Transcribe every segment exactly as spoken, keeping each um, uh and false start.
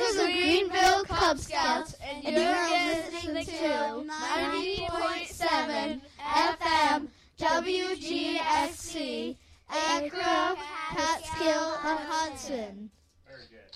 We're the Greenville Cub Scouts, and you're listening to ninety point seven F M W G X C, Acra, Catskill, and Hudson. Very good.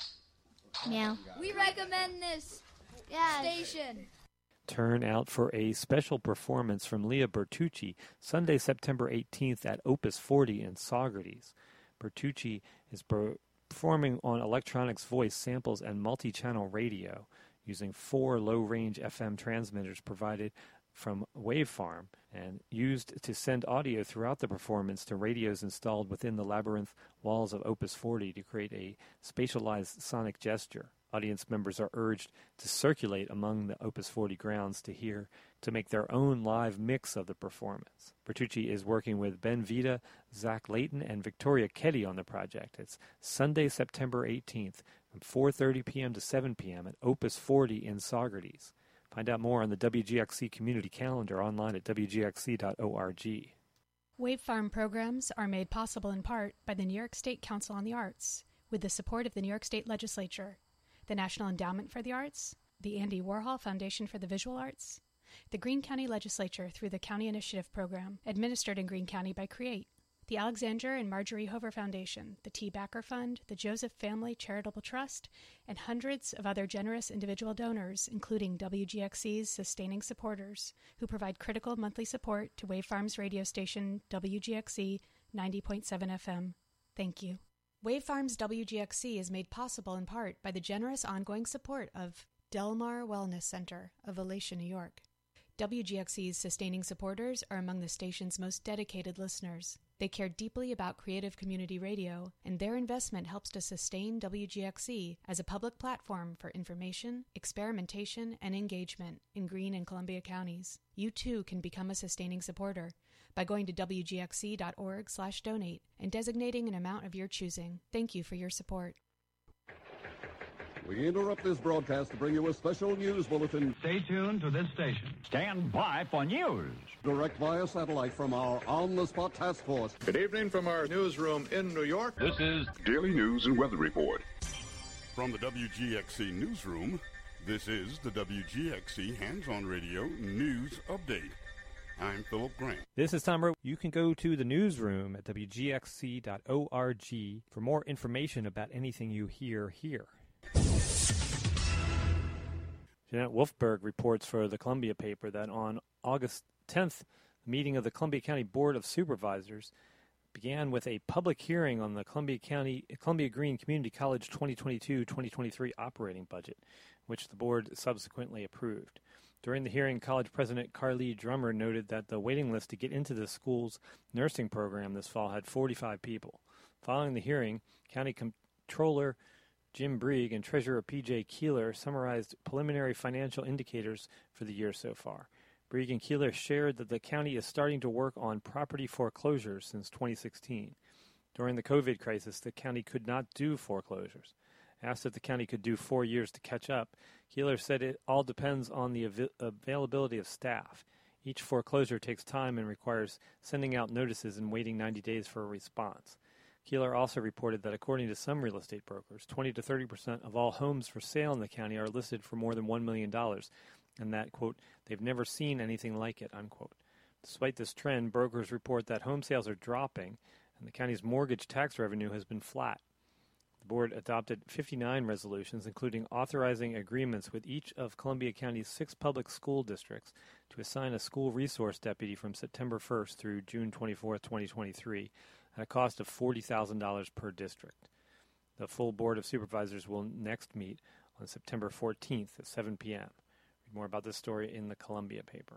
Meow. We recommend this Yeah. station. Turn out for a special performance from Leah Bertucci Sunday, September eighteenth at Opus forty in Saugerties. Bertucci is per- performing on electronics voice samples and multi-channel radio using four low-range F M transmitters provided from Wavefarm and used to send audio throughout the performance to radios installed within the labyrinth walls of Opus forty to create a spatialized sonic gesture. Audience members are urged to circulate among the Opus forty grounds to hear, to make their own live mix of the performance. Bertucci is working with Ben Vita, Zach Layton, and Victoria Ketty on the project. It's Sunday, September eighteenth from four thirty p.m. to seven p.m. at Opus forty in Saugerties. Find out more on the W G X C community calendar online at w g x c dot org. Wavefarm programs are made possible in part by the New York State Council on the Arts, with the support of the New York State Legislature, the National Endowment for the Arts, the Andy Warhol Foundation for the Visual Arts, the Greene County Legislature through the County Initiative Program, administered in Greene County by CREATE, the Alexander and Marjorie Hover Foundation, the T. Backer Fund, the Joseph Family Charitable Trust, and hundreds of other generous individual donors, including W G X C's sustaining supporters, who provide critical monthly support to Wavefarm's radio station W G X C ninety point seven F M. Thank you. Wavefarm's W G X C is made possible in part by the generous ongoing support of Delmar Wellness Center of Alatia, New York. W G X C's sustaining supporters are among the station's most dedicated listeners. They care deeply about creative community radio, and their investment helps to sustain W G X C as a public platform for information, experimentation, and engagement in Greene and Columbia counties. You too can become a sustaining supporter by going to w g x c dot org slash donate and designating an amount of your choosing. Thank you for your support. We interrupt this broadcast to bring you a special news bulletin. Stay tuned to this station. Stand by for news. Direct via satellite from our on-the-spot task force. Good evening from our newsroom in New York. This is Daily News and Weather Report. From the W G X C Newsroom, this is the W G X C Hands-On Radio News Update. I'm Philip Grant. This is Tom Rowe. You can go to the newsroom at w g x c dot org for more information about anything you hear here. Jeanette Wolfberg reports for the Columbia paper that on August tenth, the meeting of the Columbia County Board of Supervisors began with a public hearing on the Columbia County Columbia Greene Community College twenty twenty-two twenty twenty-three operating budget, which the board subsequently approved. During the hearing, college president Carly Drummer noted that the waiting list to get into the school's nursing program this fall had forty-five people. Following the hearing, County Comptroller Jim Brieg and Treasurer P J Keeler summarized preliminary financial indicators for the year so far. Brieg and Keeler shared that the county is starting to work on property foreclosures since twenty sixteen. During the COVID crisis, the county could not do foreclosures. Asked if the county could do four years to catch up, Keeler said it all depends on the av- availability of staff. Each foreclosure takes time and requires sending out notices and waiting ninety days for a response. Keeler also reported that according to some real estate brokers, twenty to thirty percent of all homes for sale in the county are listed for more than one million dollars, and that, quote, they've never seen anything like it, unquote. Despite this trend, brokers report that home sales are dropping, and the county's mortgage tax revenue has been flat. The board adopted fifty-nine resolutions, including authorizing agreements with each of Columbia County's six public school districts to assign a school resource deputy from September first through June twenty-fourth, twenty twenty-three, at a cost of forty thousand dollars per district. The full Board of Supervisors will next meet on September fourteenth at seven p.m. Read more about this story in the Columbia paper.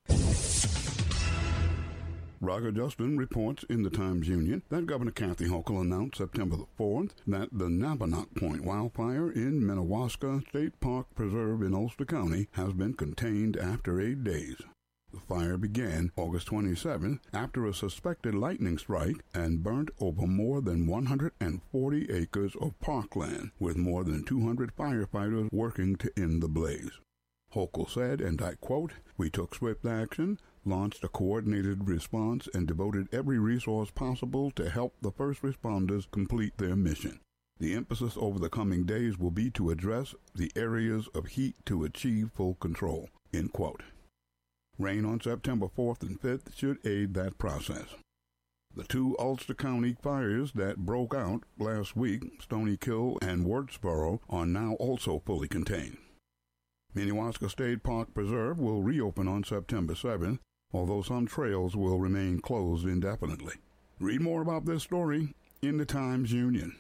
Roger Justin reports in the Times-Union that Governor Kathy Hochul announced September the fourth that the Nabanock Point wildfire in Minnewaska State Park Preserve in Ulster County has been contained after eight days. The fire began August twenty-seventh after a suspected lightning strike and burnt over more than one hundred forty acres of parkland, with more than two hundred firefighters working to end the blaze. Hochul said, and I quote, "We took swift action, launched a coordinated response, and devoted every resource possible to help the first responders complete their mission. The emphasis over the coming days will be to address the areas of heat to achieve full control, end quote. Rain on September fourth and fifth should aid that process. The two Ulster County fires that broke out last week, Stony Kill and Wurtsboro, are now also fully contained. Minnewaska State Park Preserve will reopen on September seventh, although some trails will remain closed indefinitely. Read more about this story in the Times-Union.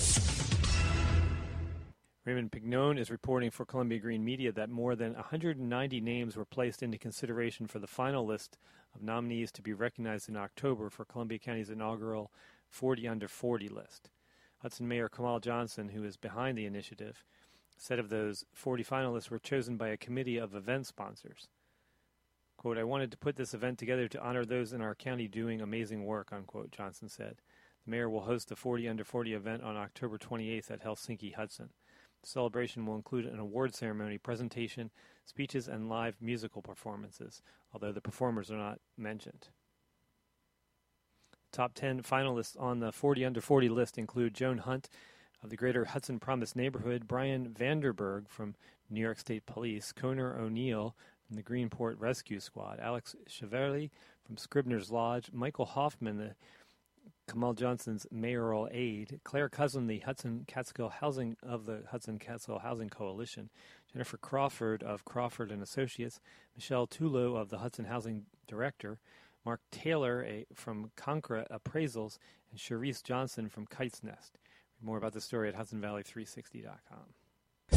Raymond Pignone is reporting for Columbia Green Media that more than one hundred ninety names were placed into consideration for the final list of nominees to be recognized in October for Columbia County's inaugural forty under forty list. Hudson Mayor Kamal Johnson, who is behind the initiative, said of those forty finalists were chosen by a committee of event sponsors. Quote, "I wanted to put this event together to honor those in our county doing amazing work," unquote, Johnson said. The mayor will host the forty under forty event on October twenty-eighth at Helsinki Hudson. The celebration will include an award ceremony, presentation, speeches, and live musical performances, although the performers are not mentioned. Top ten finalists on the forty under forty list include Joan Hunt of the Greater Hudson Promise neighborhood, Brian Vanderberg from New York State Police, Conor O'Neill from the Greenport Rescue Squad, Alex Cheverly from Scribner's Lodge, Michael Hoffman, the Kamal Johnson's mayoral aide, Claire Cousin, the Hudson Catskill Housing of the Hudson Catskill Housing Coalition, Jennifer Crawford of Crawford and Associates, Michelle Tulo of the Hudson Housing Director, Mark Taylor a, from Concra Appraisals, and Cherise Johnson from Kite's Nest. Read more about the story at Hudson Valley three sixty dot com.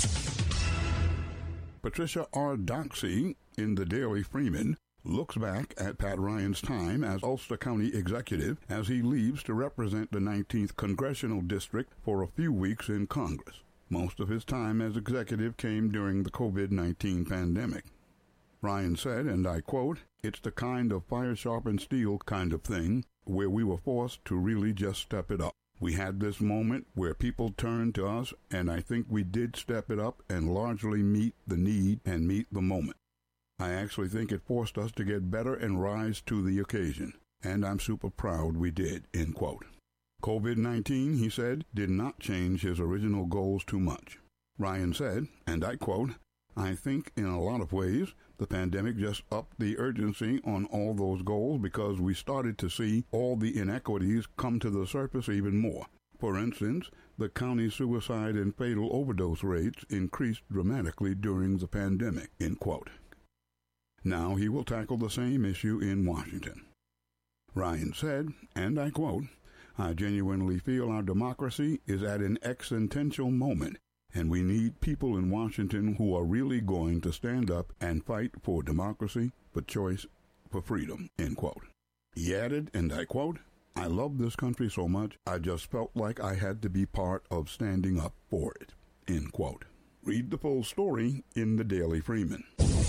Patricia R. Doxey in the Daily Freeman looks back at Pat Ryan's time as Ulster County Executive as he leaves to represent the nineteenth Congressional District for a few weeks in Congress. Most of his time as executive came during the covid nineteen pandemic. Ryan said, and I quote, "It's the kind of fire sharpened steel kind of thing where we were forced to really just step it up. We had this moment where people turned to us, and I think we did step it up and largely meet the need and meet the moment. I actually think it forced us to get better and rise to the occasion, and I'm super proud we did," end quote. covid nineteen, he said, did not change his original goals too much. Ryan said, and I quote, "I think in a lot of ways, the pandemic just upped the urgency on all those goals because we started to see all the inequities come to the surface even more. For instance, the county suicide and fatal overdose rates increased dramatically during the pandemic," end quote. Now he will tackle the same issue in Washington. Ryan said, and I quote, "I genuinely feel our democracy is at an existential moment, and we need people in Washington who are really going to stand up and fight for democracy, for choice, for freedom," end quote. He added, and I quote, "I love this country so much, I just felt like I had to be part of standing up for it," end quote. Read the full story in the Daily Freeman.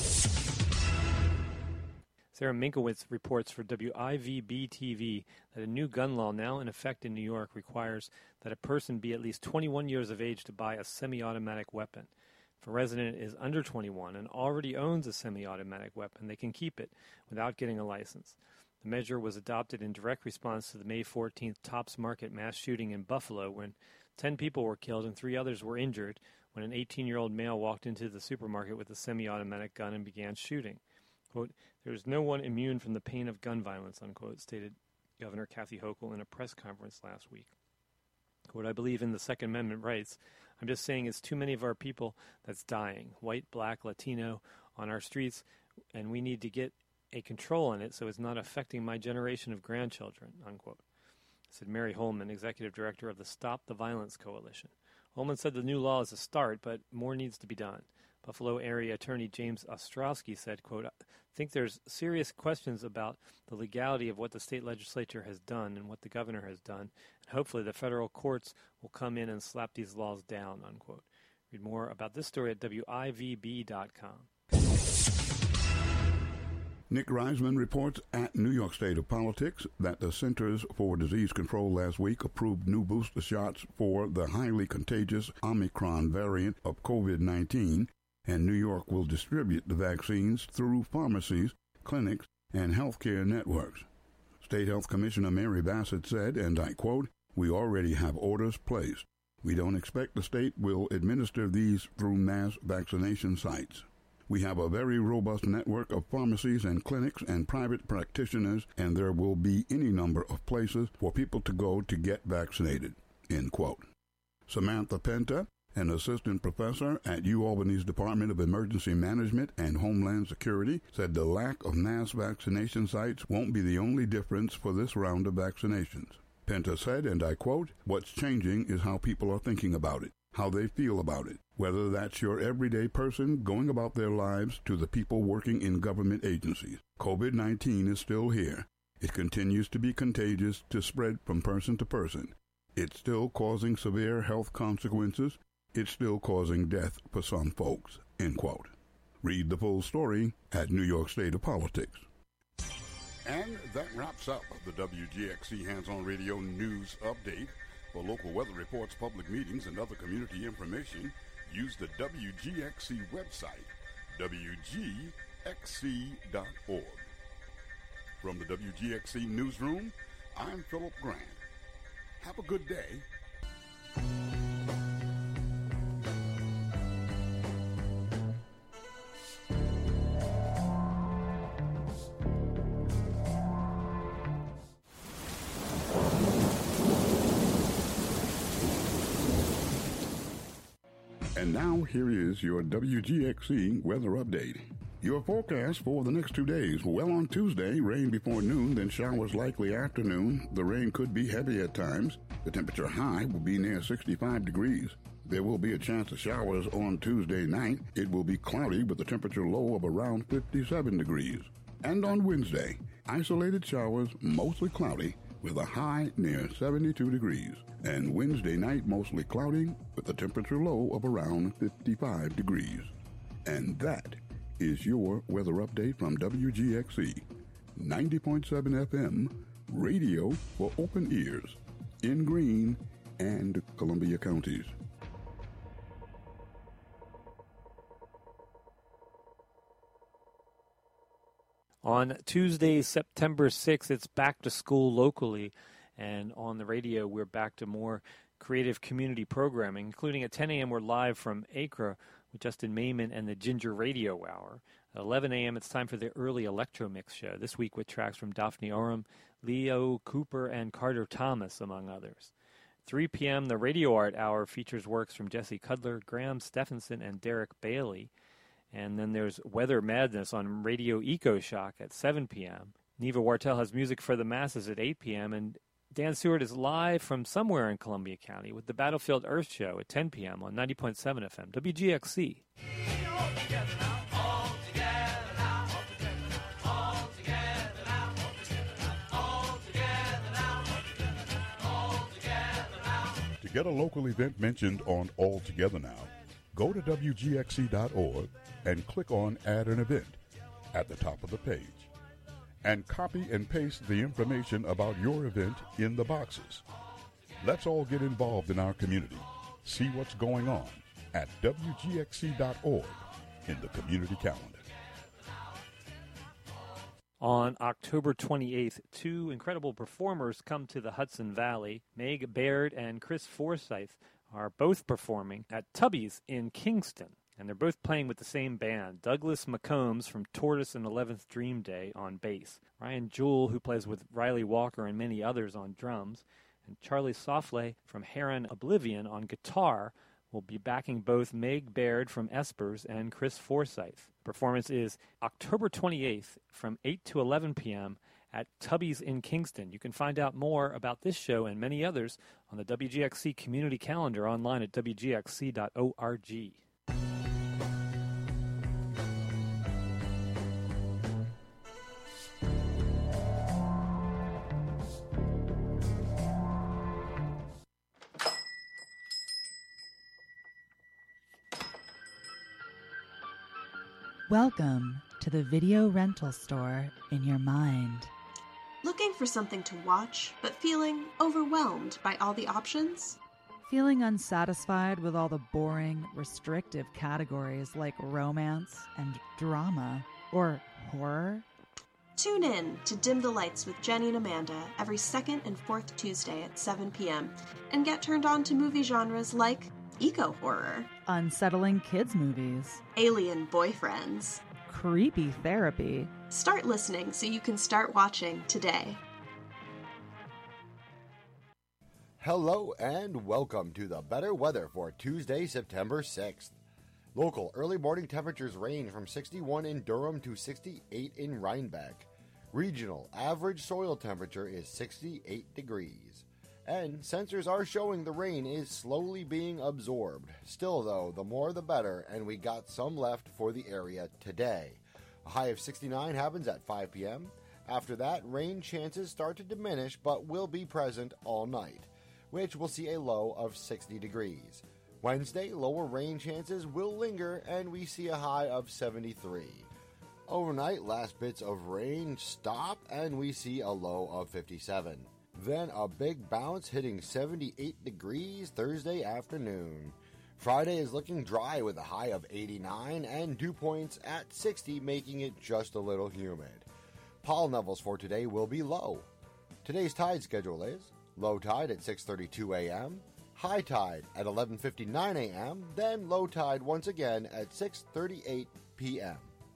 Sarah Minkowitz reports for W I V B T V that a new gun law now in effect in New York requires that a person be at least twenty-one years of age to buy a semi-automatic weapon. If a resident is under twenty-one and already owns a semi-automatic weapon, they can keep it without getting a license. The measure was adopted in direct response to the May fourteenth Tops Market mass shooting in Buffalo when ten people were killed and three others were injured when an eighteen-year-old male walked into the supermarket with a semi-automatic gun and began shooting. Quote, "There is no one immune from the pain of gun violence," unquote, stated Governor Kathy Hochul in a press conference last week. Quote, "I believe in the Second Amendment rights. I'm just saying it's too many of our people that's dying, white, black, Latino, on our streets, and we need to get a control on it so it's not affecting my generation of grandchildren," unquote, said Mary Holman, executive director of the Stop the Violence Coalition. Holman said the new law is a start, but more needs to be done. Buffalo area attorney James Ostrowski said, quote, "I think there's serious questions about the legality of what the state legislature has done and what the governor has done, and hopefully the federal courts will come in and slap these laws down," unquote. Read more about this story at W I V B dot com. Nick Reisman reports at New York State of Politics that the Centers for Disease Control last week approved new booster shots for the highly contagious Omicron variant of covid nineteen, and New York will distribute the vaccines through pharmacies, clinics, and healthcare networks. State Health Commissioner Mary Bassett said, and I quote, "We already have orders placed. We don't expect the state will administer these through mass vaccination sites. We have a very robust network of pharmacies and clinics and private practitioners, and there will be any number of places for people to go to get vaccinated, end quote. Samantha Penta, an assistant professor at UAlbany's Department of Emergency Management and Homeland Security, said the lack of mass vaccination sites won't be the only difference for this round of vaccinations. Penta said, and I quote, "What's changing is how people are thinking about it, how they feel about it, whether that's your everyday person going about their lives to the people working in government agencies. COVID nineteen is still here. It continues to be contagious, to spread from person to person. It's still causing severe health consequences. It's still causing death for some folks," end quote. Read the full story at New York State of Politics. And that wraps up the W G X C Hands-On Radio News Update. For local weather reports, public meetings, and other community information, use the W G X C website, W G X C dot org. From the W G X C Newsroom, I'm Philip Grant. Have a good day. And now, here is your W G X C weather update. Your forecast for the next two days. Well, on Tuesday, rain before noon, then showers likely afternoon. The rain could be heavy at times. The temperature high will be near sixty-five degrees. There will be a chance of showers on Tuesday night. It will be cloudy with a temperature low of around fifty-seven degrees. And on Wednesday, isolated showers, mostly cloudy, with a high near seventy-two degrees. And Wednesday night, mostly cloudy, with a temperature low of around fifty-five degrees. And that is your weather update from W G X C, ninety point seven F M, radio for open ears, in Greene and Columbia counties. On Tuesday, September sixth, it's back to school locally, and on the radio, we're back to more creative community programming, including at ten a.m. we're live from Acra with Justin Mayman and the Ginger Radio Hour. At eleven a.m., it's time for the Early Electro Mix Show, this week with tracks from Daphne Oram, Leo Cooper, and Carter Thomas, among others. three p.m., the Radio Art Hour features works from Jesse Cudler, Graham Stephenson, and Derek Bailey. And then there's Weather Madness on Radio Eco Shock at seven p.m. Neva Wartel has music for the masses at eight p.m. And Dan Stewart is live from somewhere in Columbia County with the Battlefield Earth Show at ten p.m. on ninety point seven F M, W G X C. To get a local event mentioned on All Together Now, go to W G X C dot org and click on Add an Event at the top of the page. And copy and paste the information about your event in the boxes. Let's all get involved in our community. See what's going on at W G X C dot org in the community calendar. On October twenty-eighth, two incredible performers come to the Hudson Valley. Meg Baird and Chris Forsyth are both performing at Tubby's in Kingston. And they're both playing with the same band. Douglas McCombs from Tortoise and eleventh Dream Day on bass. Ryan Jewell, who plays with Riley Walker and many others on drums. And Charlie Soffley from Heron Oblivion on guitar will be backing both Meg Baird from Espers and Chris Forsyth. Performance is October twenty-eighth from eight to eleven p.m. at Tubby's in Kingston. You can find out more about this show and many others on the W G X C community calendar online at W G X C dot org. Welcome to the video rental store in your mind. Looking for something to watch, but feeling overwhelmed by all the options? Feeling unsatisfied with all the boring, restrictive categories like romance and drama or horror? Tune in to Dim the Lights with Jenny and Amanda every second and fourth Tuesday at seven p.m. and get turned on to movie genres like eco-horror, unsettling kids movies, alien boyfriends, creepy therapy. Start listening so you can start watching today. Hello and welcome to the better weather for Tuesday, September sixth. Local early morning temperatures range from sixty-one in Durham to sixty-eight in Rhinebeck. Regional average soil temperature is sixty-eight degrees. And sensors are showing the rain is slowly being absorbed. Still though, the more the better, and we got some left for the area today. A high of sixty-nine happens at five p.m. After that, rain chances start to diminish but will be present all night, which will see a low of sixty degrees. Wednesday, lower rain chances will linger and we see a high of seventy-three. Overnight, last bits of rain stop and we see a low of fifty-seven. Then a big bounce hitting seventy-eight degrees Thursday afternoon. Friday is looking dry with a high of eighty-nine and dew points at sixty, making it just a little humid. Pollen levels for today will be low. Today's tide schedule is low tide at six thirty-two a.m., high tide at eleven fifty-nine a.m., then low tide once again at six thirty-eight p.m.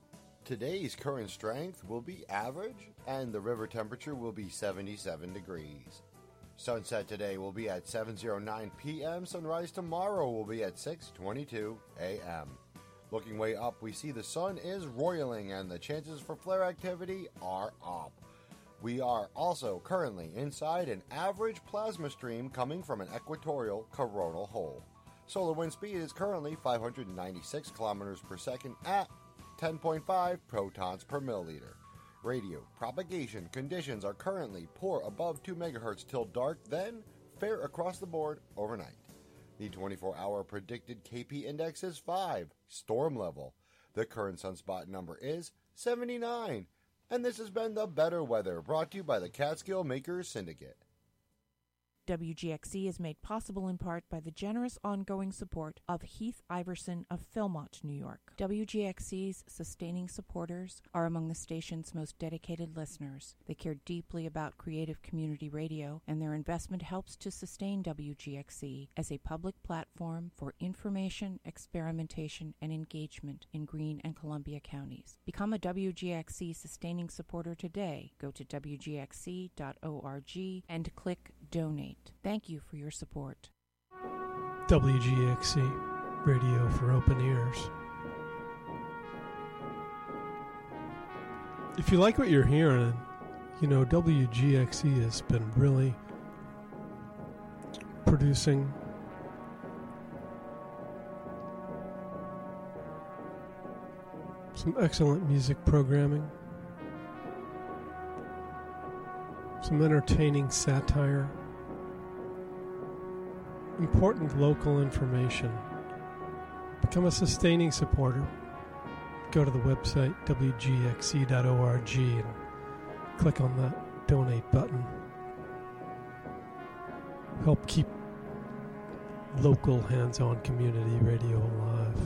Today's current strength will be average, and the river temperature will be seventy-seven degrees. Sunset today will be at seven oh nine p.m., sunrise tomorrow will be at six twenty-two a.m. Looking way up, we see the sun is roiling and the chances for flare activity are up. We are also currently inside an average plasma stream coming from an equatorial coronal hole. Solar wind speed is currently five hundred ninety-six kilometers per second at ten point five protons per milliliter. Radio propagation conditions are currently poor above two megahertz till dark, then fair across the board overnight. The twenty-four hour predicted K P index is five, storm level. The current sunspot number is seventy-nine. And this has been The Better Weather, brought to you by the Catskill Makers Syndicate. W G X C is made possible in part by the generous ongoing support of Heath Iverson of Philmont, New York. W G X C's sustaining supporters are among the station's most dedicated listeners. They care deeply about creative community radio, and their investment helps to sustain W G X C as a public platform for information, experimentation, and engagement in Greene and Columbia counties. Become a W G X C sustaining supporter today. Go to W G X C dot org and click Donate. Thank you for your support. W G X C, radio for open ears. If you like what you're hearing, you know, W G X C has been really producing some excellent music programming, some entertaining satire, important local information. Become a sustaining supporter. Go to the website W G X C dot org and click on that donate button. Help keep local hands-on community radio alive.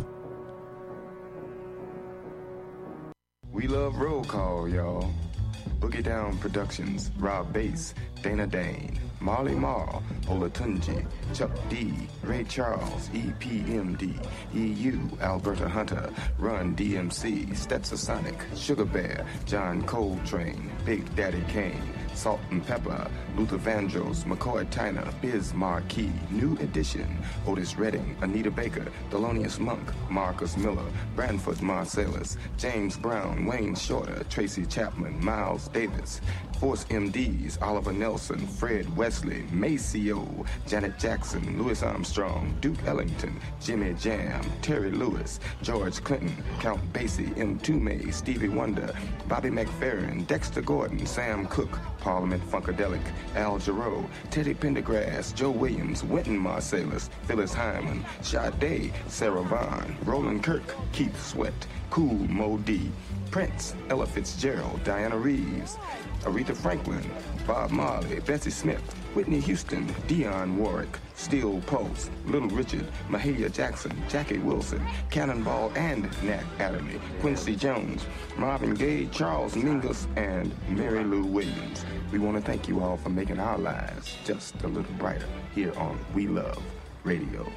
We love roll call, y'all. Boogie Down Productions, Rob Bass, Dana Dane, Marley Marl, Olatunji, Chuck D, Ray Charles, E P M D, E U, Alberta Hunter, Run D M C, Stetsasonic, Sugar Bear, John Coltrane, Big Daddy Kane, Salt and Pepper, Luther Vandross, McCoy Tyner, Biz Marquis, New Edition, Otis Redding, Anita Baker, Thelonious Monk, Marcus Miller, Branford Marsalis, James Brown, Wayne Shorter, Tracy Chapman, Miles Davis, Force M Ds, Oliver Nelson, Fred Wesley, Maceo, Janet Jackson, Louis Armstrong, Duke Ellington, Jimmy Jam, Terry Lewis, George Clinton, Count Basie, M. Toomey, Stevie Wonder, Bobby McFerrin, Dexter Gordon, Sam Cooke, Parliament Funkadelic, Al Jarreau, Teddy Pendergrass, Joe Williams, Wynton Marsalis, Phyllis Hyman, Sade, Sarah Vaughan, Roland Kirk, Keith Sweat, Cool Mo D, Prince, Ella Fitzgerald, Diana Reeves, Aretha Franklin, Bob Marley, Bessie Smith, Whitney Houston, Dionne Warwick, Steel Pulse, Little Richard, Mahalia Jackson, Jackie Wilson, Cannonball and Nat Adderley, Quincy Jones, Marvin Gaye, Charles Mingus, and Mary Lou Williams. We want to thank you all for making our lives just a little brighter here on We Love Radio.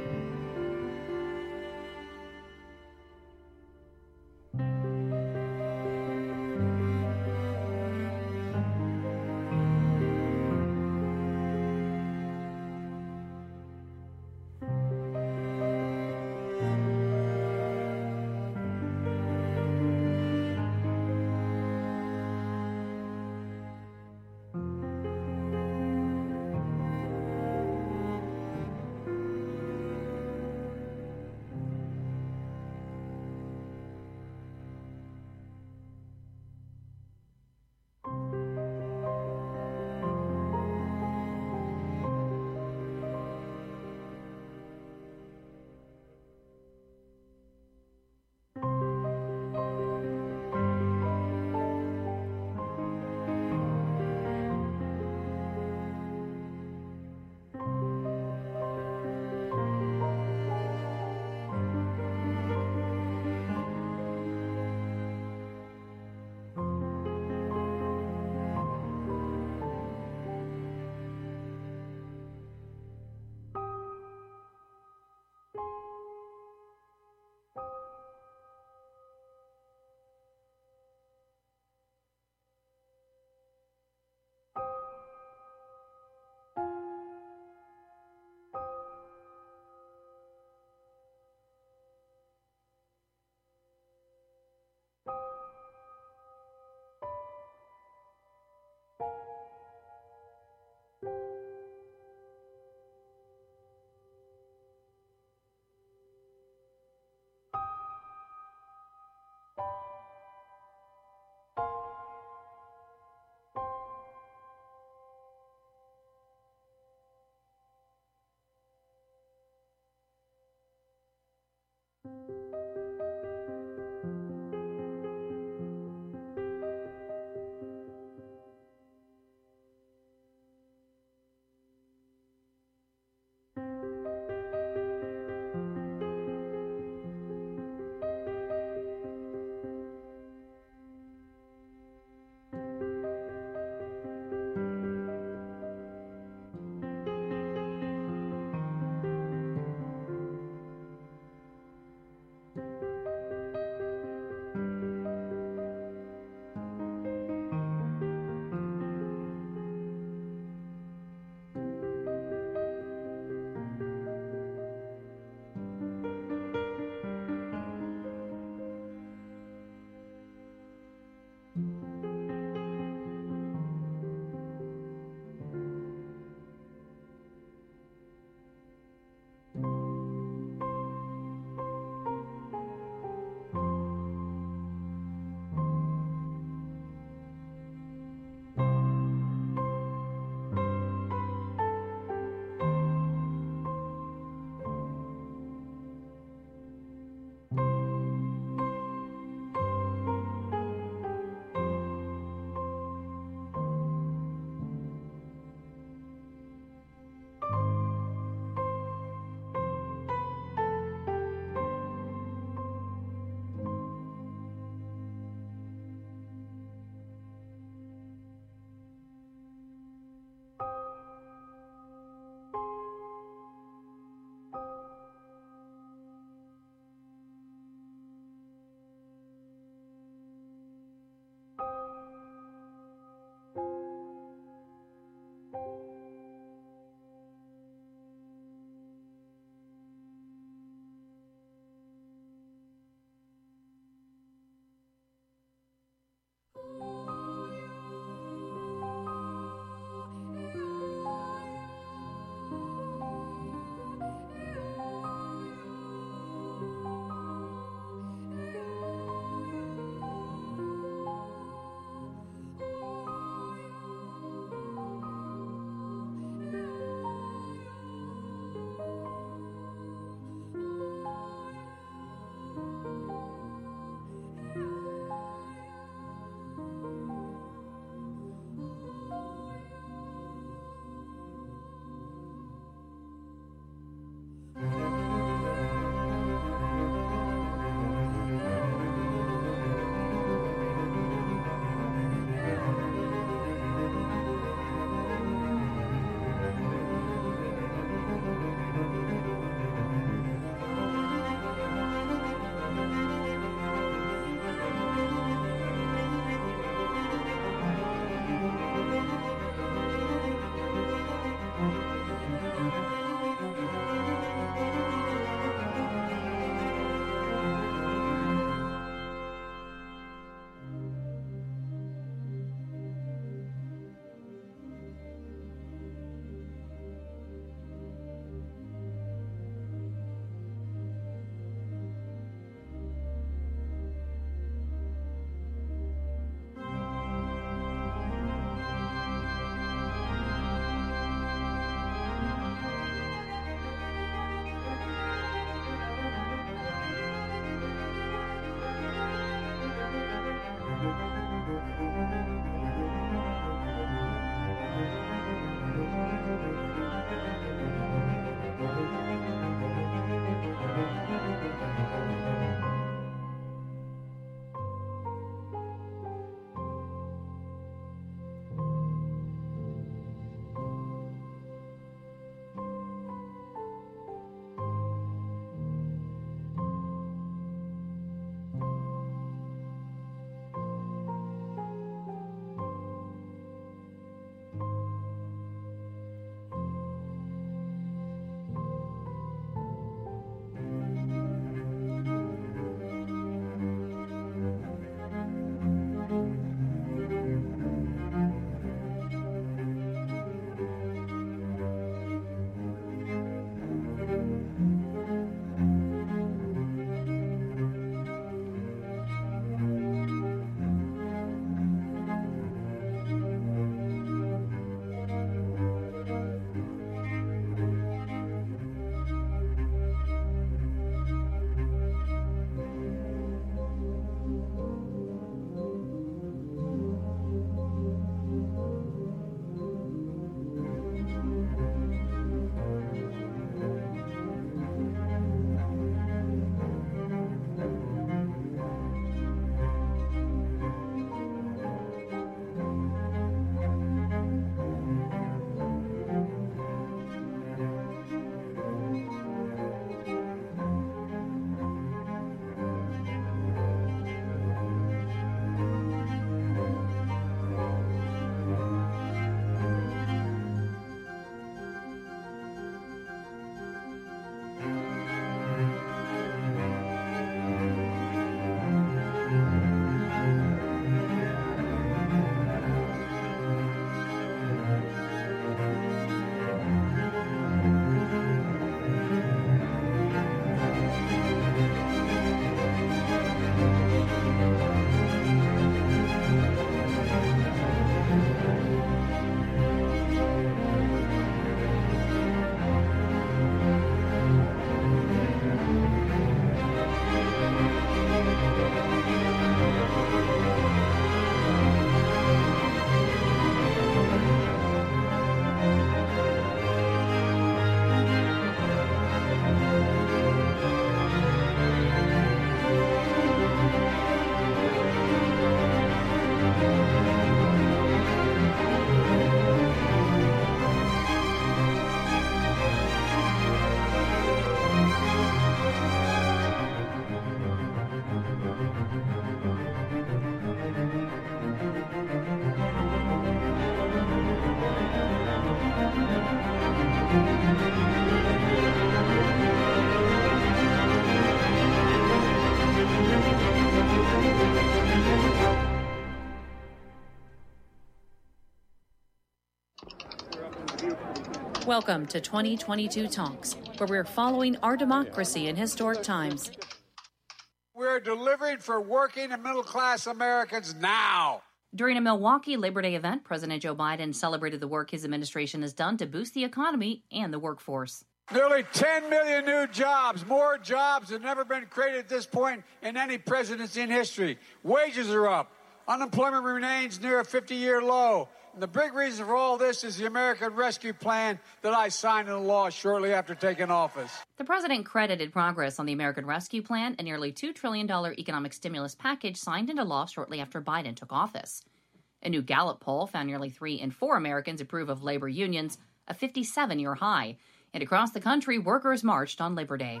Welcome to twenty twenty-two Talks, where we're following our democracy in historic times. We're delivering for working and middle-class Americans now. During a Milwaukee Labor Day event, President Joe Biden celebrated the work his administration has done to boost the economy and the workforce. Nearly ten million new jobs, more jobs than ever been created at this point in any presidency in history. Wages are up. Unemployment remains near a fifty-year low. And the big reason for all this is the American Rescue Plan that I signed into law shortly after taking office. The president credited progress on the American Rescue Plan, a nearly two trillion dollars economic stimulus package signed into law shortly after Biden took office. A new Gallup poll found nearly three in four Americans approve of labor unions, a fifty-seven-year high. And across the country, workers marched on Labor Day.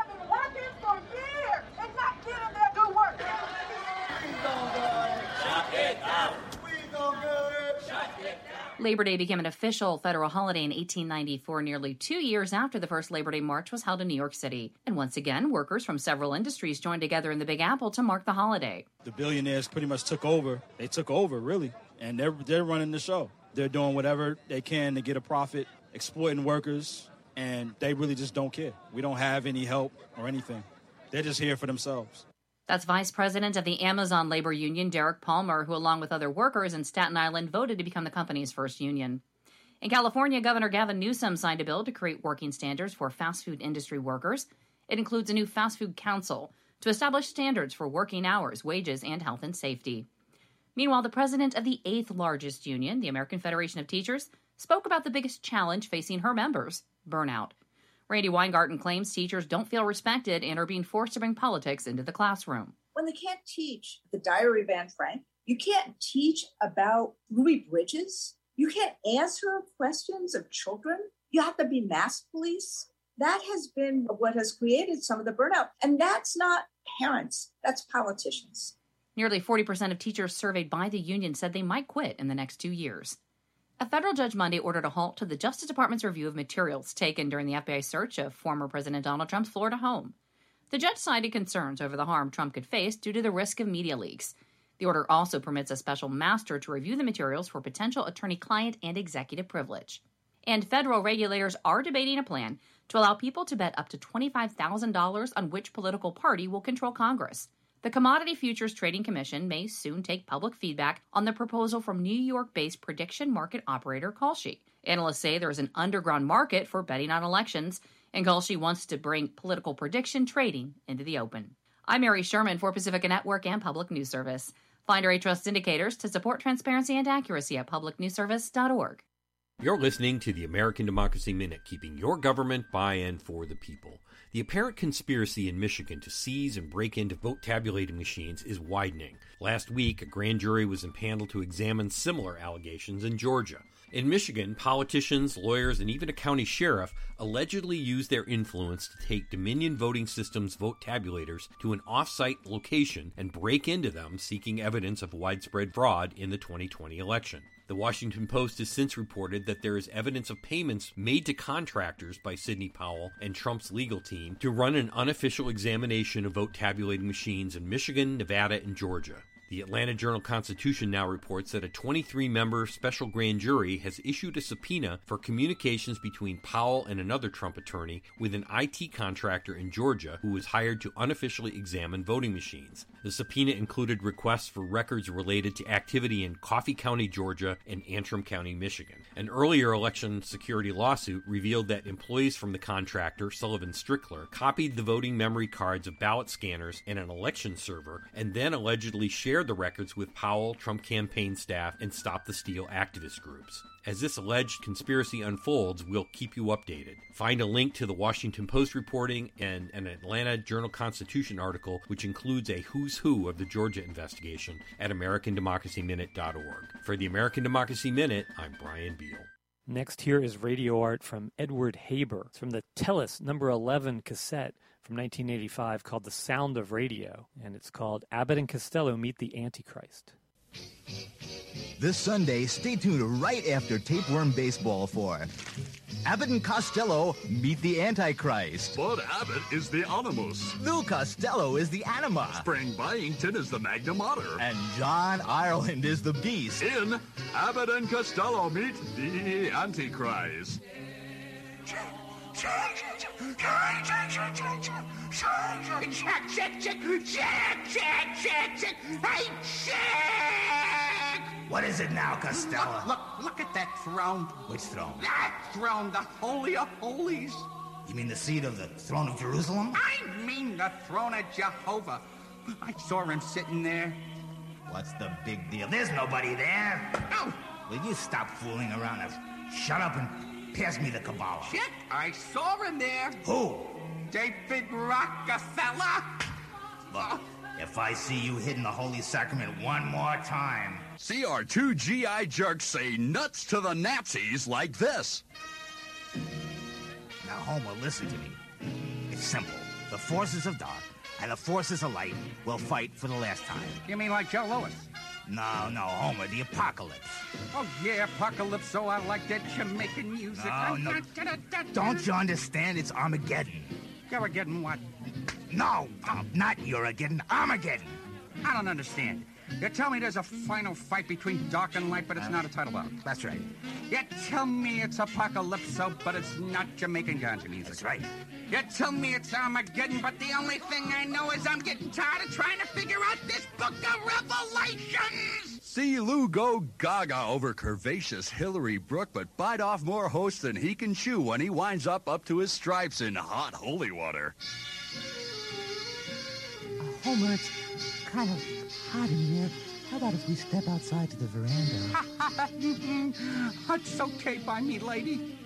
Labor Day became an official federal holiday in eighteen ninety-four, nearly two years after the first Labor Day March was held in New York City. And once again, workers from several industries joined together in the Big Apple to mark the holiday. The billionaires pretty much took over. They took over, really, and they're, they're running the show. They're doing whatever they can to get a profit, exploiting workers, and they really just don't care. We don't have any help or anything. They're just here for themselves. That's Vice President of the Amazon Labor Union, Derek Palmer, who, along with other workers in Staten Island, voted to become the company's first union. In California, Governor Gavin Newsom signed a bill to create working standards for fast food industry workers. It includes a new fast food council to establish standards for working hours, wages, and health and safety. Meanwhile, the president of the eighth largest union, the American Federation of Teachers, spoke about the biggest challenge facing her members, burnout. Randy Weingarten claims teachers don't feel respected and are being forced to bring politics into the classroom. When they can't teach the Diary of Anne Frank, you can't teach about Ruby Bridges, you can't answer questions of children, you have to be mass police. That has been what has created some of the burnout. And that's not parents, that's politicians. Nearly forty percent of teachers surveyed by the union said they might quit in the next two years. A federal judge Monday ordered a halt to the Justice Department's review of materials taken during the F B I search of former President Donald Trump's Florida home. The judge cited concerns over the harm Trump could face due to the risk of media leaks. The order also permits a special master to review the materials for potential attorney-client and executive privilege. And federal regulators are debating a plan to allow people to bet up to twenty-five thousand dollars on which political party will control Congress. The Commodity Futures Trading Commission may soon take public feedback on the proposal from New York-based prediction market operator Kalshi. Analysts say there is an underground market for betting on elections, and Kalshi wants to bring political prediction trading into the open. I'm Mary Sherman for Pacifica Network and Public News Service. Find our A-Trust indicators to support transparency and accuracy at public news service dot org. You're listening to the American Democracy Minute, keeping your government by and for the people. The apparent conspiracy in Michigan to seize and break into vote tabulating machines is widening. Last week, a grand jury was impaneled to examine similar allegations in Georgia. In Michigan, politicians, lawyers, and even a county sheriff allegedly used their influence to take Dominion Voting Systems vote tabulators to an off-site location and break into them, seeking evidence of widespread fraud in the twenty twenty election. The Washington Post has since reported that there is evidence of payments made to contractors by Sidney Powell and Trump's legal team to run an unofficial examination of vote tabulating machines in Michigan, Nevada, and Georgia. The Atlanta Journal-Constitution now reports that a twenty-three member special grand jury has issued a subpoena for communications between Powell and another Trump attorney with an I T contractor in Georgia who was hired to unofficially examine voting machines. The subpoena included requests for records related to activity in Coffee County, Georgia, and Antrim County, Michigan. An earlier election security lawsuit revealed that employees from the contractor, Sullivan Strickler, copied the voting memory cards of ballot scanners and an election server, and then allegedly shared the records with Powell, Trump campaign staff, and Stop the Steal activist groups. As this alleged conspiracy unfolds, we'll keep you updated. Find a link to the Washington Post reporting and an Atlanta Journal-Constitution article, which includes a who's who of the Georgia investigation, at american democracy minute dot org. For the American Democracy Minute, I'm Brian Beal. Next here is radio art from Edward Haber. It's from the Tellus number eleven cassette from nineteen eighty-five called The Sound of Radio, and it's called Abbott and Costello Meet the Antichrist. This Sunday, stay tuned right after Tapeworm Baseball for Abbott and Costello meet the Antichrist. Bud Abbott is the Animus. Lou Costello is the Anima. Spring Byington is the Magna Mater. And John Ireland is the Beast. In Abbott and Costello meet the Antichrist. Check, check, check, check, check, check, check, check, hey, check! What is it now, Costello? Look, look, look at that throne. Which throne? That throne, the Holy of Holies. You mean the seat of the throne of Jerusalem? I mean the throne of Jehovah. I saw him sitting there. What's the big deal? There's nobody there. Oh. Will you stop fooling around and shut up and pass me the Kabbalah? Shit, I saw him there. Who? David Rockefeller. Look, if I see you hitting the Holy Sacrament one more time... See our two G I jerks say nuts to the Nazis like this. Now, Homer, listen to me. It's simple. The forces of dark and the forces of light will fight for the last time. You mean like Joe Louis? No, no, Homer, the apocalypse. Oh, yeah, apocalypse, so I like that Jamaican music. No, no. Don't you understand? It's Armageddon. Armageddon what? No, um, not Armageddon, Armageddon. I don't understand. You tell me there's a final fight between dark and light, but it's uh, not a title belt. That's right. You tell me it's Apocalypso, but it's not Jamaican ganja music. That's right. You tell me it's Armageddon, but the only thing I know is I'm getting tired of trying to figure out this book of Revelations! See Lou go gaga over curvaceous Hillary Brooke, but bite off more hosts than he can chew when he winds up up to his stripes in hot holy water. Uh, Homer, it's kind of hot in here. How about if we step outside to the veranda? It's okay by me, lady.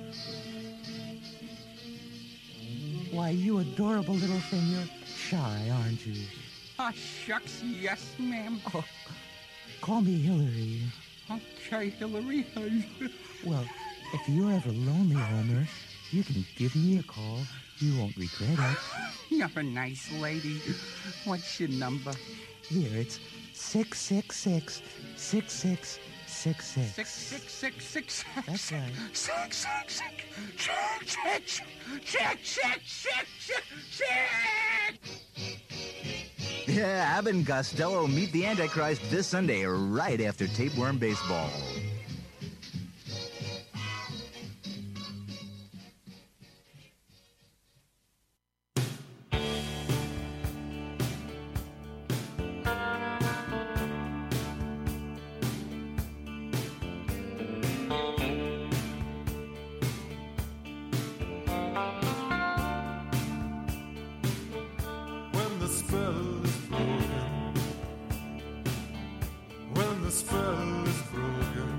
Why, you adorable little thing, you're shy, aren't you? Ah, shucks, yes, ma'am. Oh, call me Hillary. Okay, Hillary. Well, if you're ever lonely, Homer, you can give me a call. You won't regret it. You're a nice lady. What's your number? Here, it's six six six six six six six. Six six six six. That's right. Six six six. Check check check check check check check. Yeah, Abbott and Costello meet the Antichrist this Sunday, right after Tapeworm Baseball. When the spell is broken,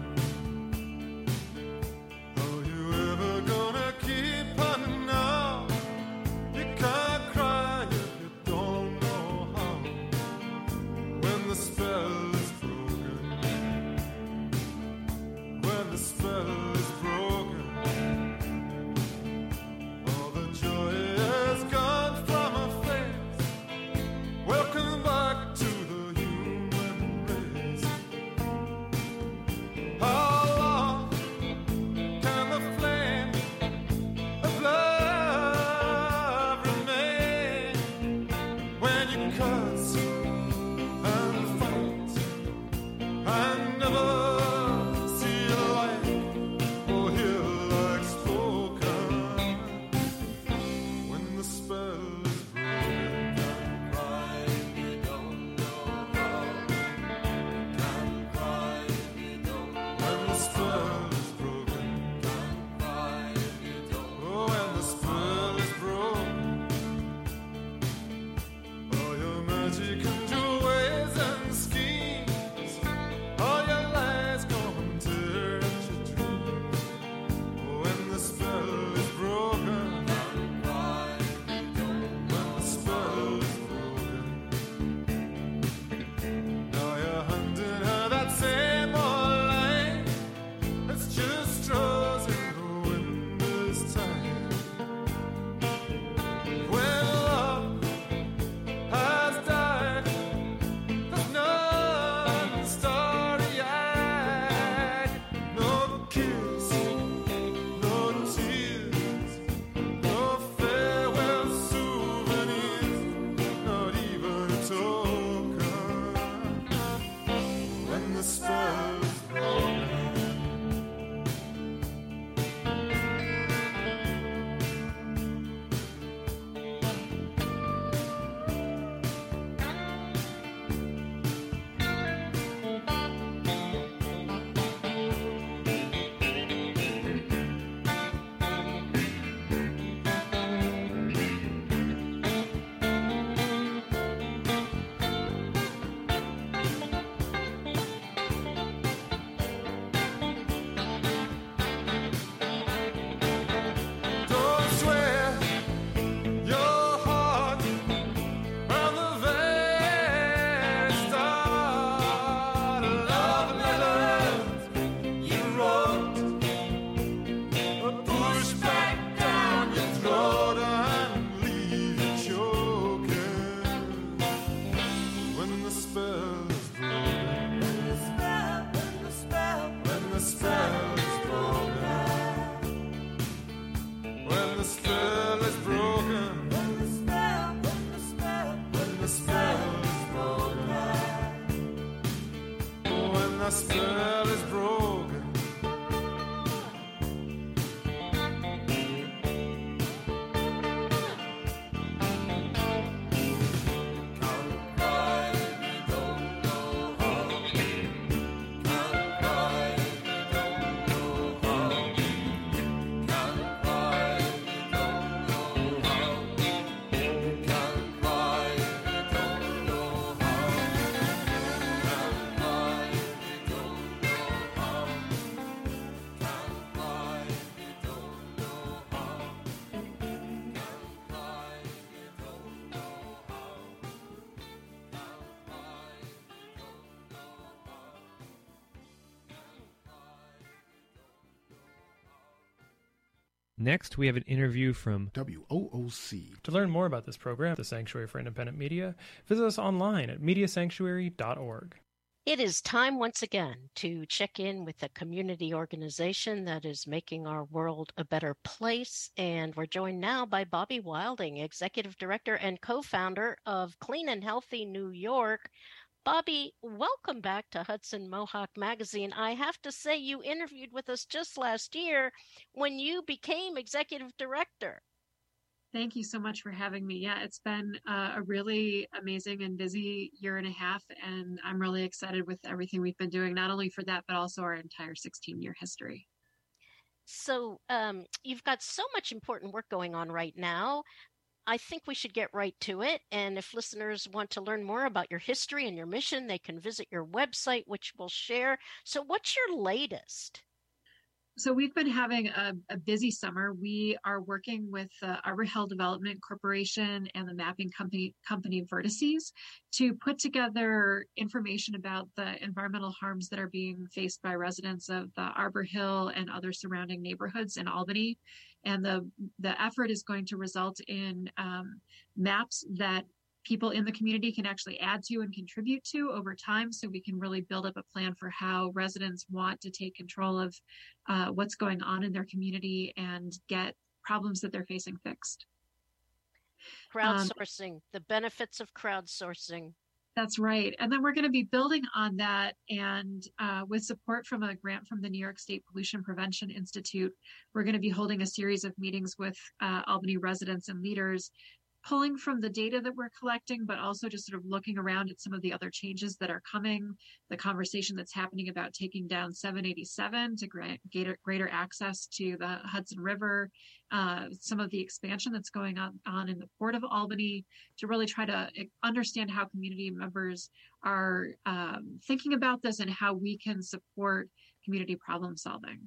Next, we have an interview from W O O C. To learn more about this program, the Sanctuary for Independent Media, visit us online at media sanctuary dot org. It is time once again to check in with a community organization that is making our world a better place. And we're joined now by Bobby Wilding, Executive Director and co-founder of Clean and Healthy New York. Bobby, welcome back to Hudson Mohawk Magazine. I have to say you interviewed with us just last year when you became Executive Director. Thank you so much for having me. Yeah, it's been uh, a really amazing and busy year and a half, and I'm really excited with everything we've been doing, not only for that, but also our entire sixteen-year history. So um, you've got so much important work going on right now. I think we should get right to it. And if listeners want to learn more about your history and your mission, they can visit your website, which we'll share. So what's your latest? So we've been having a, a busy summer. We are working with the Arbor Hill Development Corporation and the mapping company, company Vertices to put together information about the environmental harms that are being faced by residents of the Arbor Hill and other surrounding neighborhoods in Albany. And the, the effort is going to result in um, maps that people in the community can actually add to and contribute to over time, so we can really build up a plan for how residents want to take control of uh, what's going on in their community and get problems that they're facing fixed. Crowdsourcing, um, the benefits of crowdsourcing. That's right. And then we're going to be building on that, and uh, with support from a grant from the New York State Pollution Prevention Institute, we're going to be holding a series of meetings with uh, Albany residents and leaders, pulling from the data that we're collecting, but also just sort of looking around at some of the other changes that are coming, the conversation that's happening about taking down seven eighty-seven to grant greater, greater access to the Hudson River, uh, some of the expansion that's going on, on in the Port of Albany, to really try to understand how community members are um, thinking about this and how we can support community problem solving.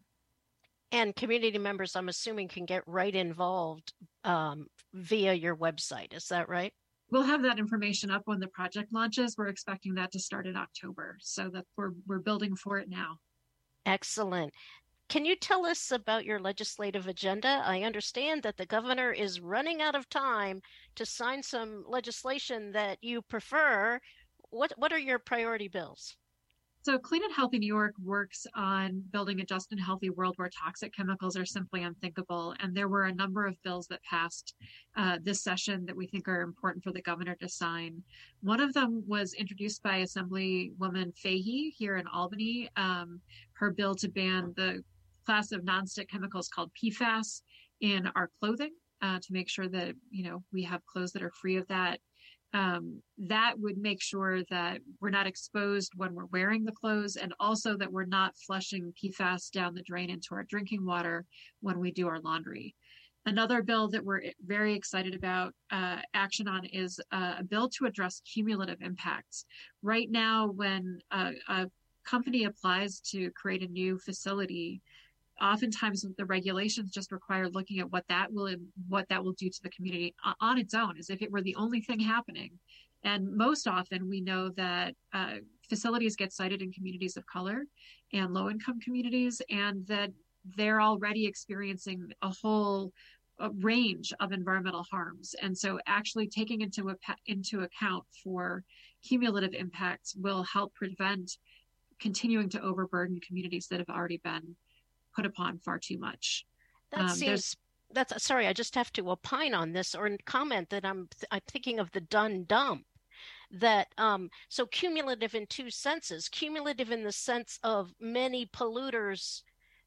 And community members, I'm assuming, can get right involved um, via your website. Is that right? We'll have that information up when the project launches. We're expecting that to start in October, so that we're we're building for it now. Excellent. Can you tell us about your legislative agenda? I understand that the governor is running out of time to sign some legislation that you prefer. What what are your priority bills? So Clean and Healthy New York works on building a just and healthy world where toxic chemicals are simply unthinkable. And there were a number of bills that passed uh, this session that we think are important for the governor to sign. One of them was introduced by Assemblywoman Fahey here in Albany, um, her bill to ban the class of nonstick chemicals called P FAS in our clothing, uh, to make sure that, you know, we have clothes that are free of that. Um, that would make sure that we're not exposed when we're wearing the clothes, and also that we're not flushing P FAS down the drain into our drinking water when we do our laundry. Another bill that we're very excited about uh, action on is uh, a bill to address cumulative impacts. Right now, when a, a company applies to create a new facility, oftentimes the regulations just require looking at what that will what that will do to the community on its own, as if it were the only thing happening. And most often we know that uh, facilities get sited in communities of color and low-income communities, and that they're already experiencing a whole a range of environmental harms. And so actually taking into, a, into account for cumulative impacts will help prevent continuing to overburden communities that have already been put upon far too much. That um, seems, that's, sorry, I just have to opine on this or comment that I'm, I'm thinking of the done dump. That, um, so cumulative in two senses, cumulative in the sense of many polluters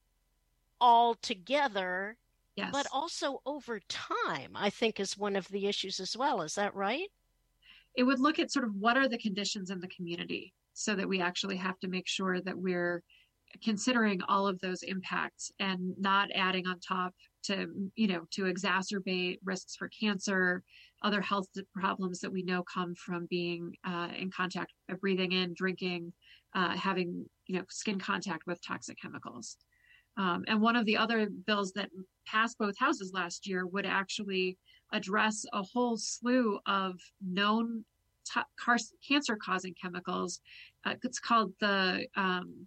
all together, yes, but also over time, I think is one of the issues as well. Is that right? It would look at sort of what are the conditions in the community, so that we actually have to make sure that we're considering all of those impacts and not adding on top to, you know, to exacerbate risks for cancer, other health problems that we know come from being uh, in contact, uh, breathing in, drinking, uh, having, you know, skin contact with toxic chemicals. Um, and one of the other bills that passed both houses last year would actually address a whole slew of known t- car- cancer-causing chemicals. Uh, it's called the um,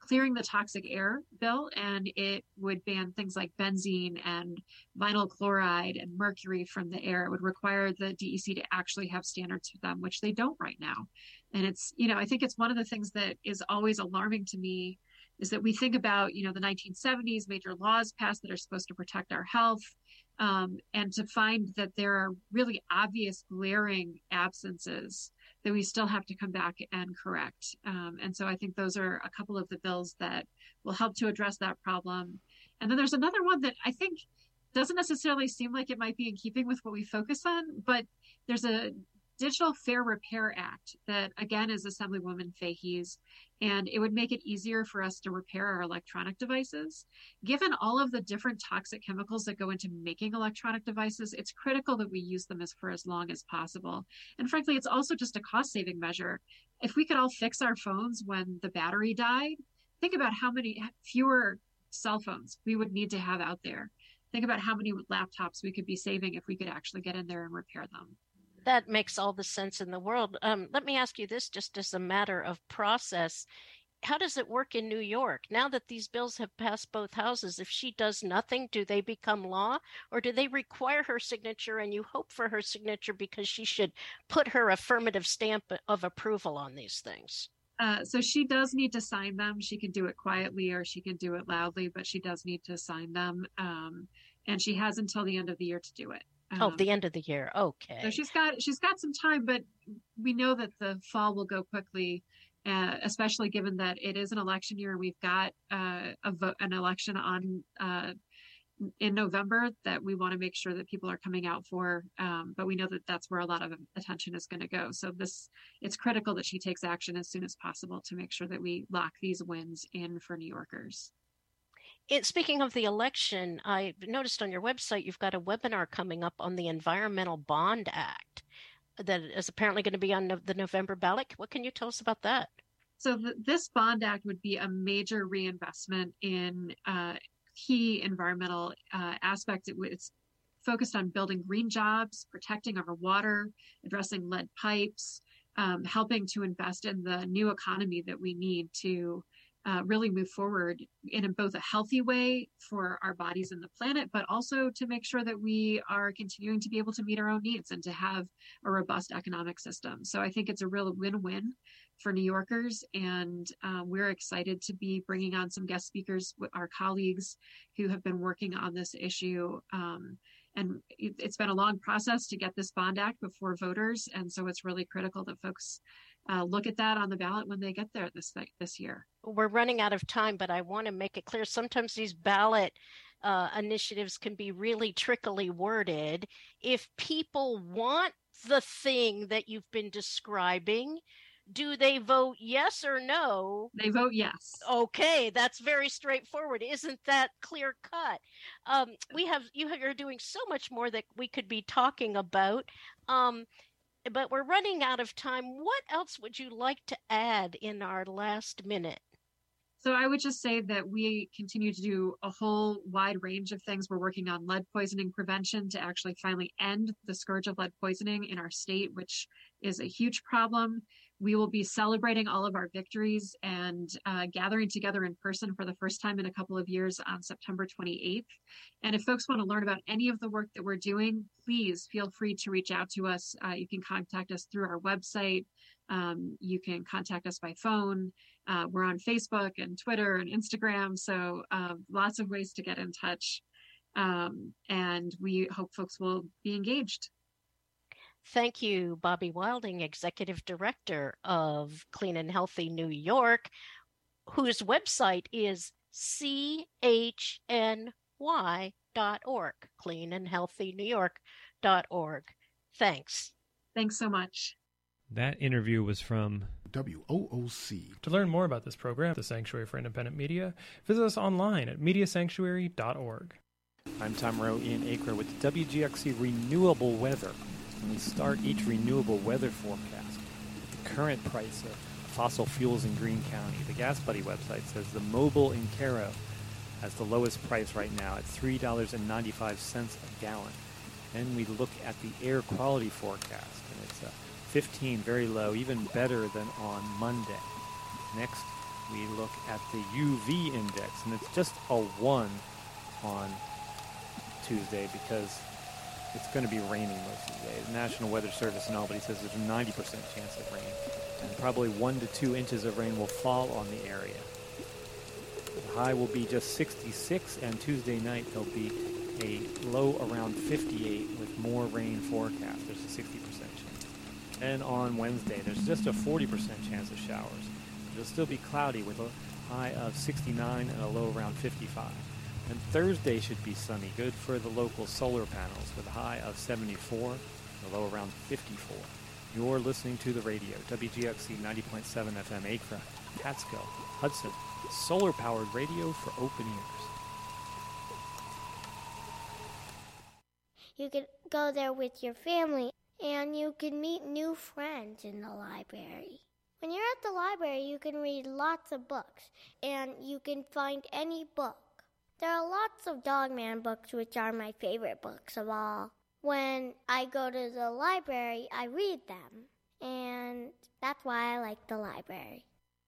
clearing the toxic air bill, and it would ban things like benzene and vinyl chloride and mercury from the air. It would require the D E C to actually have standards for them, which they don't right now. And it's, you know, I think it's one of the things that is always alarming to me is that we think about, you know, the nineteen seventies, major laws passed that are supposed to protect our health, um, and to find that there are really obvious glaring absences that we still have to come back and correct. Um, and so I think those are a couple of the bills that will help to address that problem. And then there's another one that I think doesn't necessarily seem like it might be in keeping with what we focus on, but there's a Digital Fair Repair Act that, again, is Assemblywoman Fahey's, and it would make it easier for us to repair our electronic devices. Given all of the different toxic chemicals that go into making electronic devices, it's critical that we use them as for as long as possible. And frankly, it's also just a cost-saving measure. If we could all fix our phones when the battery died, think about how many fewer cell phones we would need to have out there. Think about how many laptops we could be saving if we could actually get in there and repair them. That makes all the sense in the world. Um, let me ask you this, just as a matter of process. How does it work in New York? Now that these bills have passed both houses, if she does nothing, do they become law? Or do they require her signature and you hope for her signature because she should put her affirmative stamp of approval on these things? Uh, so she does need to sign them. She can do it quietly or she can do it loudly, but she does need to sign them. Um, and she has until the end of the year to do it. Um, oh, the end of the year. Okay. So she's got she's got some time, but we know that the fall will go quickly, uh, especially given that it is an election year. We've got uh, a vote, an election on uh, in November that we want to make sure that people are coming out for. Um, but we know that that's where a lot of attention is going to go. So this it's critical that she takes action as soon as possible to make sure that we lock these wins in for New Yorkers. It, speaking of the election, I noticed on your website you've got a webinar coming up on the Environmental Bond Act that is apparently going to be on no, the November ballot. What can you tell us about that? So th- this bond act would be a major reinvestment in uh, key environmental uh, aspects. It, it's focused on building green jobs, protecting our water, addressing lead pipes, um, helping to invest in the new economy that we need to Uh, really move forward in a, both a healthy way for our bodies and the planet, but also to make sure that we are continuing to be able to meet our own needs and to have a robust economic system. So I think it's a real win-win for New Yorkers, and uh, we're excited to be bringing on some guest speakers with our colleagues who have been working on this issue. Um, and it, it's been a long process to get this bond act before voters, and so it's really critical that folks Uh, look at that on the ballot when they get there this this year. We're running out of time, but I want to make it clear. Sometimes these ballot uh, initiatives can be really trickily worded. If people want the thing that you've been describing, do they vote yes or no? They vote yes. Okay, that's very straightforward. Isn't that clear cut? Um, we have you have, you're doing so much more that we could be talking about. Um, But we're running out of time. What else would you like to add in our last minute? So I would just say that we continue to do a whole wide range of things. We're working on lead poisoning prevention to actually finally end the scourge of lead poisoning in our state, which is a huge problem. We will be celebrating all of our victories and uh, gathering together in person for the first time in a couple of years on September twenty-eighth. And if folks want to learn about any of the work that we're doing, please feel free to reach out to us. Uh, you can contact us through our website. Um, you can contact us by phone. Uh, we're on Facebook and Twitter and Instagram. So uh, lots of ways to get in touch. Um, and we hope folks will be engaged. Thank you, Bobby Wilding, Executive Director of Clean and Healthy New York, whose website is C H N Y dot org, clean and healthy new york dot org. Thanks. Thanks so much. That interview was from W O O C. To learn more about this program, the Sanctuary for Independent Media, visit us online at media sanctuary dot org. I'm Tom Rowe, Ian Acre with the W G X C Renewable Weather. And we start each renewable weather forecast with the current price of fossil fuels in Greene County. The Gas Buddy website says the Mobil in Cairo has the lowest price right now at three dollars and ninety-five cents a gallon. Then we look at the air quality forecast, and it's a fifteen, very low, even better than on Monday. Next, we look at the U V index, and it's just a one on Tuesday because it's going to be raining most of the day. The National Weather Service in Albany says there's a ninety percent chance of rain, and probably one to two inches of rain will fall on the area. The high will be just sixty-six, and Tuesday night there'll be a low around fifty-eight with more rain forecast. There's a sixty percent chance. And on Wednesday, there's just a forty percent chance of showers. It'll still be cloudy with a high of sixty-nine and a low around fifty-five. And Thursday should be sunny, good for the local solar panels with a high of seventy-four and a low around fifty-four. You're listening to the radio, W G X C ninety point seven F M Acre, Catskill, Hudson, solar-powered radio for open ears. You could go there with your family, and you can meet new friends in the library. When you're at the library, you can read lots of books, and you can find any book. There are lots of Dogman books, which are my favorite books of all. When I go to the library, I read them, and that's why I like the library.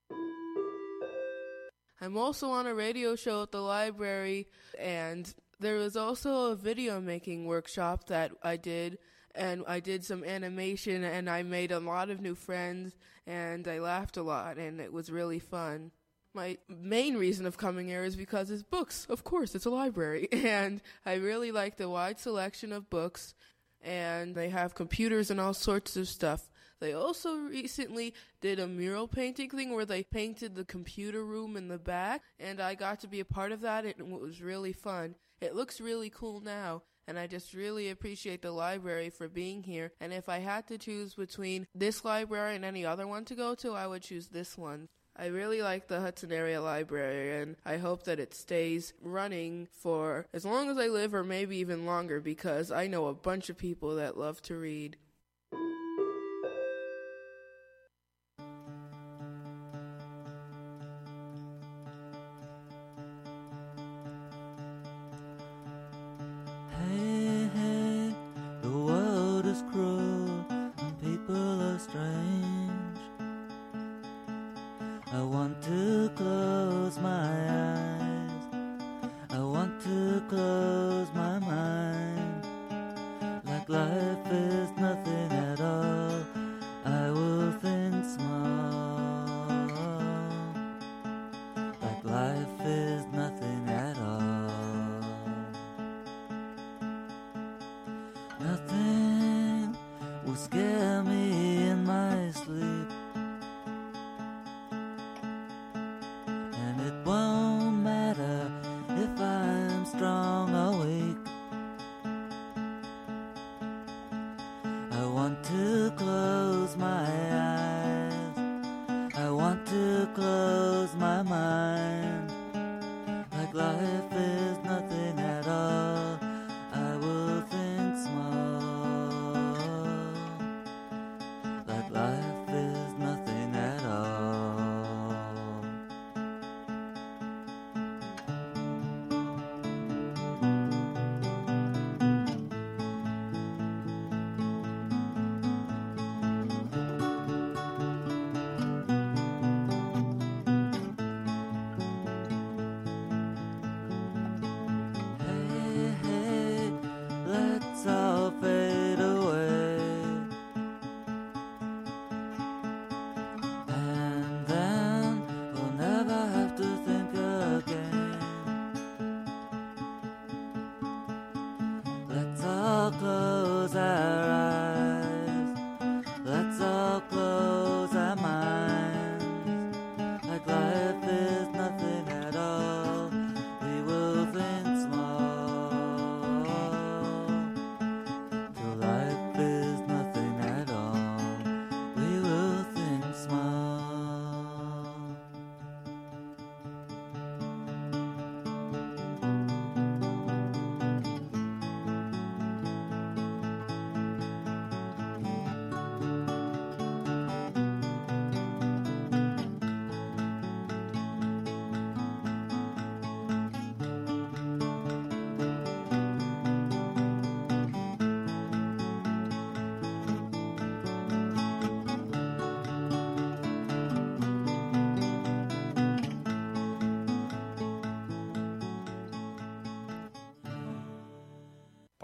I'm also on a radio show at the library, and there was also a video making workshop that I did, and I did some animation, and I made a lot of new friends, and I laughed a lot, and it was really fun. My main reason of coming here is because it's books. Of course, it's a library, and I really like the wide selection of books, and they have computers and all sorts of stuff. They also recently did a mural painting thing where they painted the computer room in the back, and I got to be a part of that, and it was really fun. It looks really cool now, and I just really appreciate the library for being here. And if I had to choose between this library and any other one to go to, I would choose this one. I really like the Hudson Area Library, and I hope that it stays running for as long as I live, or maybe even longer, because I know a bunch of people that love to read. Hey, hey, the world is cruel and people are strange. I want to close my eyes, I want to close my mind. Like life is nothing at all, I will think small. Like life is nothing at all. Nothing will scare me in my sleep, and it won't matter if I'm strong or weak. I want to close my eyes, I want to close my mind. Like life is nothing at all, I will think small. Like life is nothing at all. Hey, hey, let's all fade away, and then we'll never have to think again. Let's all close our eyes, let's all close our minds. Like life is nothing at all, we will think small. Till life is nothing at all, we will think small.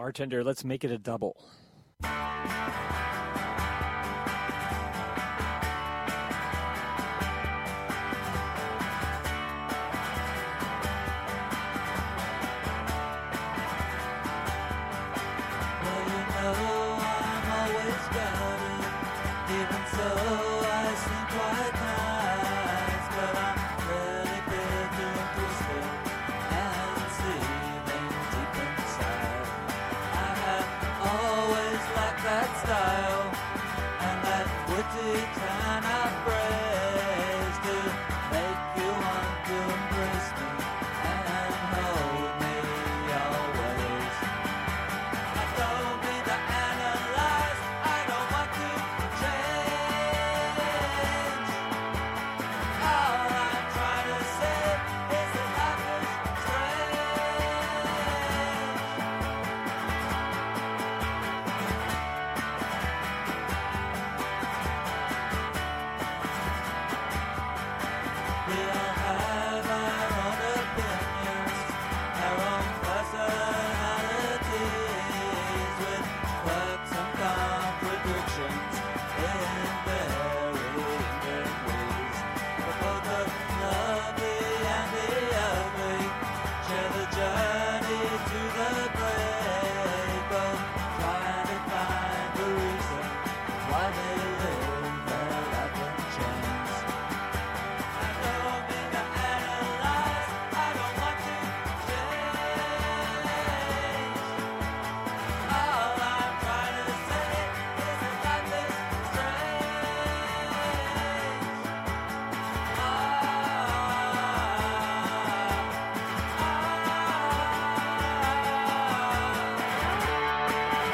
Bartender, let's make it a double.